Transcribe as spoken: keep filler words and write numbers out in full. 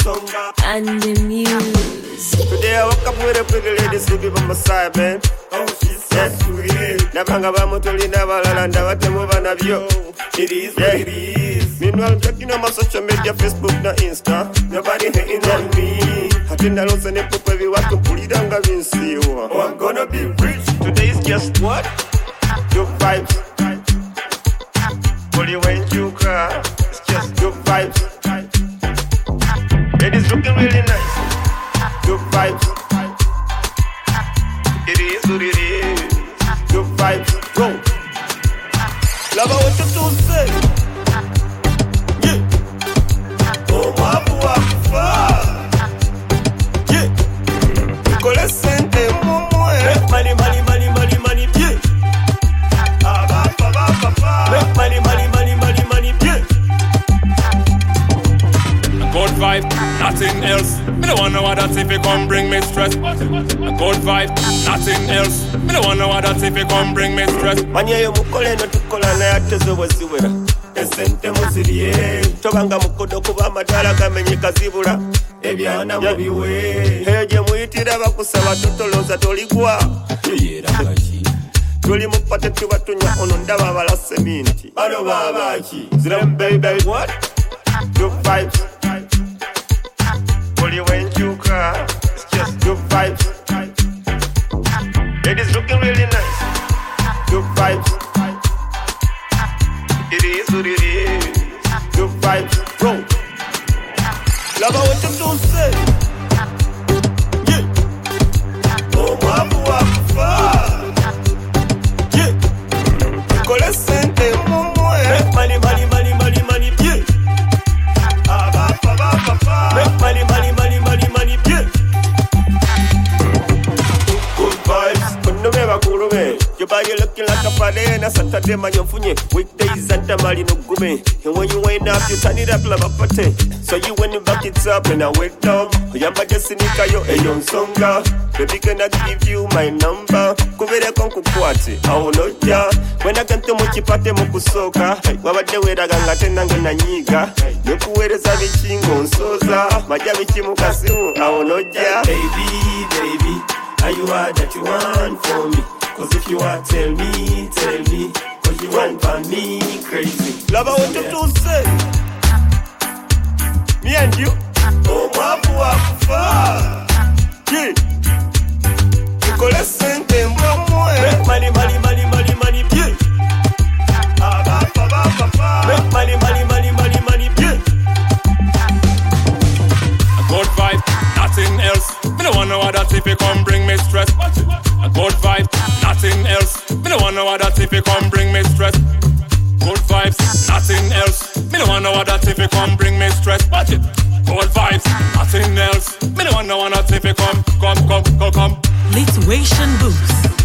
and the muse. Today I woke up with a pretty lady sleeping by my side, man. Oh, she's so sweet. Nabanga bamutoli nabalala ndabatemu banabyo. It is what it is. Meanwhile, checking on my social media, Facebook na Insta. Nobody hating on me. Hatina losa ne pupevi watu pulidanga vinsiwa. Oh, I'm gonna be rich. Today is just what? Good vibes. Only when you cry, it's just good vibes. It is looking really nice. Good vibes. It is what it is. Good vibes. Go. Love what you do say. Yeah. Oh, wapu wakufa. Yeah. Nikole sente mumwe. Money, money, money, money, money. Yeah. Aba, aba, aba. Money, money, money, money, money. Yeah. Good vibe, nothing else. Me don't wanna what that if it come bring me stress. A good vibe, nothing else. Me don't wanna what that if it come bring me stress. Manye yo mukole no tukola na yatezo wesiwera. Esente musiriye. Tobanga mukodo kuba amadala gamenyeka zibula. Ebyana mubiwe. Heje muyitira bakusaba tutoloza toligwa. Yera kashi. Tuli mupate tuba tunya ono ndaba bala seminti. Bano babaki. Zram baby what? Good vibes. Only when you cry, it's just good vibes. It is looking really nice. Good vibes. It is what it is. Good vibes. Bro. Love what you do say. Yeah. Oh, wapu wakufa. Yeah. Nikole sente mumwe. Money, money, money, money, money. Yeah. Aba, aba, aba. Money, money, money, money, money. Yeah. Good vibes. Kunumeva kurume. Your body looking like a Friday and a Saturday, man, you're funny. Weekdays and the Mali no gume. And when you wind up, you turn it up like a party. So you when you back it up and I wake up. Yamba just nika yo e yon songa. Baby, can I give you my number? Kuvere konku kwati, awo noja. When I can to muchi pate mukusoka. Wabade wera ganga tenange na nyiga. Yokuwere za vichingo nsoza. Maja vichimu kasimu, awo noja. Baby, baby, are you all that you want for me? Cause if you are, tell me, tell me. Cause you want for me crazy. Love what you do say. Me and you. Oh, wapu wakufa. Yeah. Nikole sente mbomwe. Money, money, money, money, money. Yeah. Aba, aba, aba. Money, money, money, money, money. Yeah. A good vibe, nothing else. Me don't wanna what that if it come bring me stress. A good vibe, nothing else. Me don't wanna what that if it come bring me stress. Good vibes, nothing else. Me don't wanna what that if it come bring me stress. Watch it. Good vibes, nothing else. Me don't wanna what that if it come, come, come, come, come. Lituation Boost.